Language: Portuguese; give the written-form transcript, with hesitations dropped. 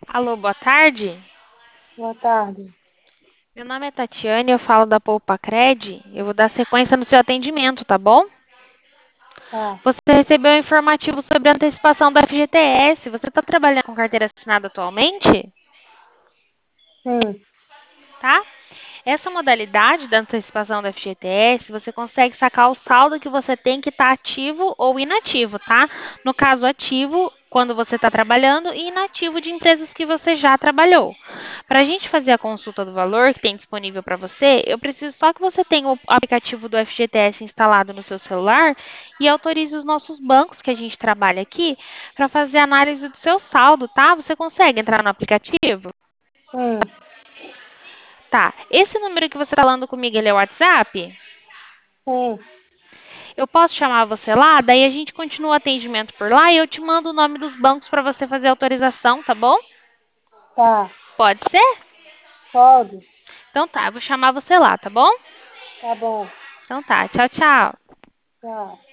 Alô, boa tarde. Boa tarde. Meu nome é Tatiane, eu falo da Poupa Cred. Eu vou dar sequência no seu atendimento, tá bom? Tá. Você recebeu um informativo sobre a antecipação do FGTS. Você está trabalhando com carteira assinada atualmente? Sim. Tá? Essa modalidade da antecipação do FGTS, você consegue sacar o saldo que você tem que está ativo ou inativo, tá? No caso, ativo, quando você está trabalhando, e inativo de empresas que você já trabalhou. Para a gente fazer a consulta do valor que tem disponível para você, eu preciso só que você tenha o aplicativo do FGTS instalado no seu celular e autorize os nossos bancos que a gente trabalha aqui para fazer a análise do seu saldo, tá? Você consegue entrar no aplicativo? Sim. Tá. Esse número que você está falando comigo, ele é o WhatsApp? Sim. Eu posso chamar você lá, daí a gente continua o atendimento por lá e eu te mando o nome dos bancos para você fazer a autorização, tá bom? Tá. Pode ser? Pode. Então tá, eu vou chamar você lá, tá bom? Tá bom. Então tá, tchau, tchau. Tchau.